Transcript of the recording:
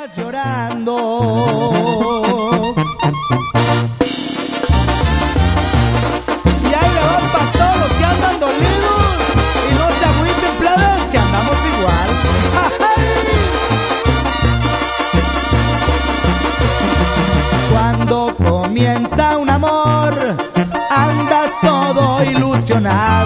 estás llorando. Y ahí le van para todos los que andan dolidos. Y no se agüiten, plebes, que andamos igual. Cuando comienza un amor, andas todo ilusionado.